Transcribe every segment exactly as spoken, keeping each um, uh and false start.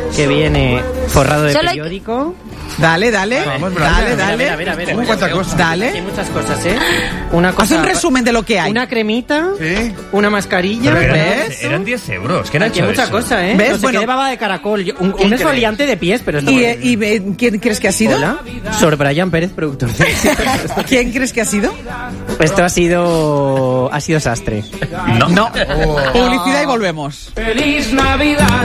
que viene forrado de Solo periódico. Dale, dale, Vamos, dale, dale. A ver, a ver, a ver. ¿Cuántas cosas? Dale. Hay muchas cosas, ¿eh? Una cosa. Haz un resumen de lo que hay. Una cremita, ¿Sí? una mascarilla. Pero ¿ves? eran diez euros. ¿Qué han Aquí hecho hay mucha eso? cosa, ¿eh? ¿Ves? No sé Bueno, qué de baba de caracol. Yo- Un, un ¿quién esfoliante de pies, pero está ¿Y, bueno. eh, y eh, quién crees que ha sido? Hola. Sobre Brian Pérez, productor. ¿Quién crees que ha sido? Esto ha sido... Ha sido sastre. No. No. Publicidad y volvemos. Feliz Navidad.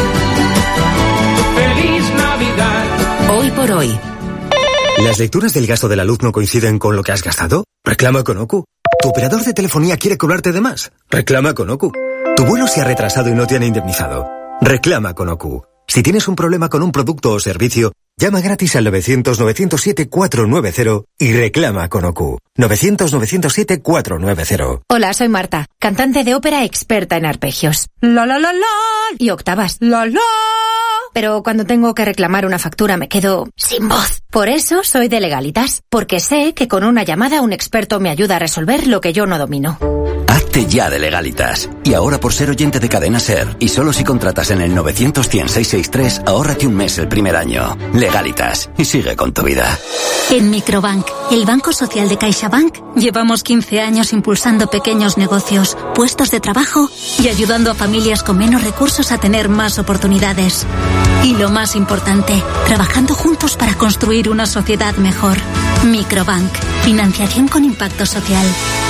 Feliz Navidad. Hoy por hoy. ¿Las lecturas del gasto de la luz no coinciden con lo que has gastado? Reclama con Ocu. ¿Tu operador de telefonía quiere cobrarte de más? Reclama con Ocu. ¿Tu vuelo se ha retrasado y no te han indemnizado? Reclama con Ocu. Si tienes un problema con un producto o servicio, llama gratis al novecientos, novecientos siete, cuatrocientos noventa y reclama con Ocu. novecientos, novecientos siete, cuatrocientos noventa. Hola, soy Marta, cantante de ópera experta en arpegios. La la la la y octavas. La la. Pero cuando tengo que reclamar una factura me quedo sin voz. Por eso soy de Legalitas, porque sé que con una llamada un experto me ayuda a resolver lo que yo no domino. Hazte ya de Legalitas. Y ahora por ser oyente de Cadena SER, y solo si contratas en el novecientos, cien, seiscientos sesenta y tres, ahórrate un mes el primer año. Legalitas. Y sigue con tu vida. En Microbank, el Banco Social de CaixaBank, llevamos quince años impulsando pequeños negocios, puestos de trabajo y ayudando a familias con menos recursos a tener más oportunidades. Y lo más importante, trabajando juntos para construir una sociedad mejor. Microbank, financiación con impacto social.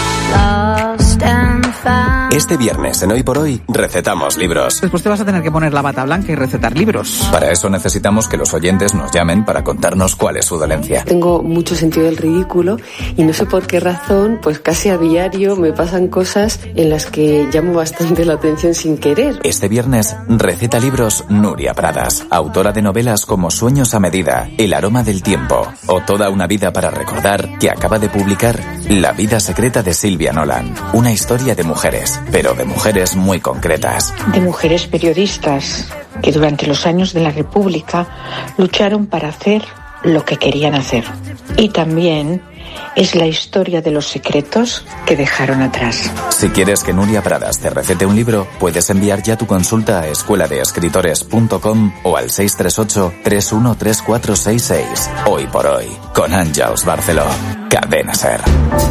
Este viernes en Hoy por Hoy recetamos libros. Después te vas a tener que poner la bata blanca y recetar libros. Para eso necesitamos que los oyentes nos llamen para contarnos cuál es su dolencia. Tengo mucho sentido del ridículo y no sé por qué razón, pues casi a diario me pasan cosas en las que llamo bastante la atención sin querer. Este viernes receta libros Nuria Pradas, autora de novelas como Sueños a medida, El aroma del tiempo o Toda una vida para recordar, que acaba de publicar La vida secreta de Silvia Nolan, una historia de mujeres, pero de mujeres muy concretas. De mujeres periodistas que durante los años de la República lucharon para hacer lo que querían hacer. Y también es la historia de los secretos que dejaron atrás. Si quieres que Nuria Pradas te recete un libro, puedes enviar ya tu consulta a escuela de escritores punto com o al seis tres ocho, tres uno tres cuatro seis seis. Hoy por hoy, con Àngels Barceló. Cadena SER.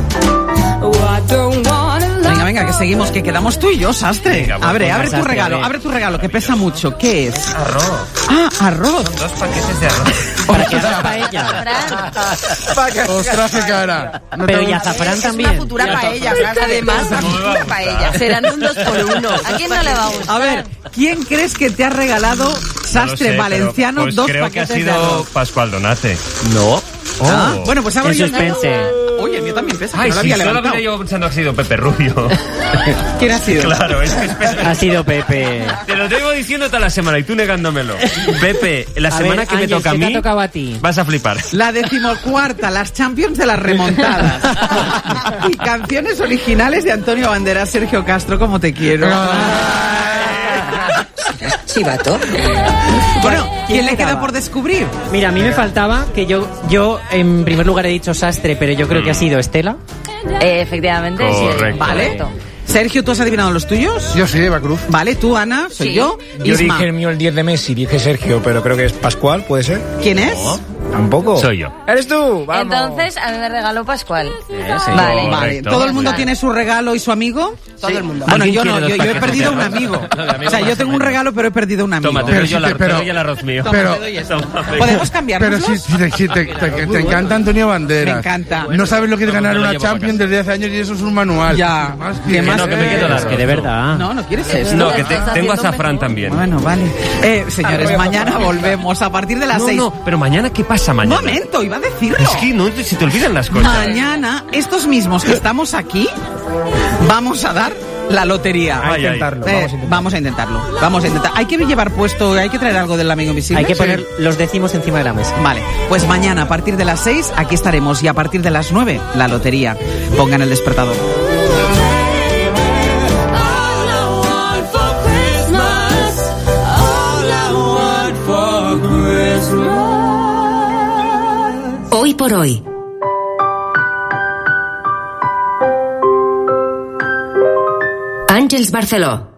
Venga, venga, que seguimos, que quedamos tú y yo, sastre. Venga, abre, pues, abre tu sastre, regalo, a ver. abre tu regalo, que pesa mucho. ¿Qué es? Arroz. Ah, arroz. Son dos paquetes de arroz. Para que hagas paella. Ostras, qué cara. No Pero te- y azafrán Es también. una futura paella, Fran, además, una futura paella. Serán un dos por uno. ¿A quién no le va a gustar? A ver, ¿quién crees que te ha regalado, No lo sastre sé, valenciano, pero, pues dos creo que ha paquetes de sido arroz? Pascual Donate. No. Ah, bueno, pues abro En yo. suspense. Oye, el mío también pesa, que Ay, no lo sí, había solo levantado. había yo pensando que ha sido Pepe Rubio. ¿Quién ha sido? Claro, es que es Pepe. Ha sido Pepe. Te lo tengo diciendo toda la semana y tú negándomelo. Pepe, la A semana ver, que me Ángel, toca a ¿qué te mí, ha tocado a ti? vas a flipar. La decimocuarta, las Champions de las remontadas. Y canciones originales de Antonio Banderas, Sergio Castro, como te quiero. Chivato. Bueno, ¿quién le quedaba? queda por descubrir? Mira, a mí me faltaba que yo, yo en primer lugar he dicho sastre, pero yo creo que ha sido Estela. Eh, efectivamente, sí. Correcto. Vale. Correcto. Sergio, ¿tú has adivinado los tuyos? Yo sí, Eva Cruz. Vale, tú, Ana, soy Sí. yo. Yo Isma. dije el mío el diez de Messi, dije Sergio, pero creo que es Pascual, ¿puede ser? ¿Quién es? ¿Tampoco? Soy yo. ¿Eres tú? Vamos. Entonces, a mí me regaló Pascual. sí. Vale. Vale, Correcto. ¿todo el mundo Vale. tiene su regalo y su amigo? Todo el mundo. Bueno, ¿Alguien yo no, quiere yo, dos yo he paquetes perdido de un arroz? amigo. No, de amigo O sea, yo más tengo o un menos. regalo, pero he perdido un amigo. Toma, te Pero doy yo sí el que- arroz, te pero- doy el arroz mío. Toma, pero- te doy esto. Toma, venga. ¿Podemos cambiarnos? Pero si, si te, si te- te- te encanta Antonio Banderas. Me encanta. No sabes lo que es No, ganar no lo una llevo para Champions casa. desde hace años y eso es un manual. Ya. Más ¿Qué que- más? No, que me quedo el Es arroz. que de verdad. No, no quieres esto. No, que te- Estás tengo haciendo azafrán un también. Bueno, vale. Eh, señores, mañana volvemos a partir de las No, seis. no, pero mañana, ¿qué pasa Un mañana? momento, iba a decirlo. Es que no se te olvidan las cosas. Mañana, estos mismos que estamos aquí, vamos a dar la lotería. Ay, ay. Intentarlo, Eh, vamos a intentarlo. vamos a intentarlo. Vamos a intentar. Hay que llevar puesto, hay que traer algo del amigo invisible. Hay que Sí. poner los décimos encima de la mesa. Vale, pues mañana a partir de las seis aquí estaremos y a partir de las nueve la lotería. Pongan el despertador. Hoy por hoy. Àngels Barceló.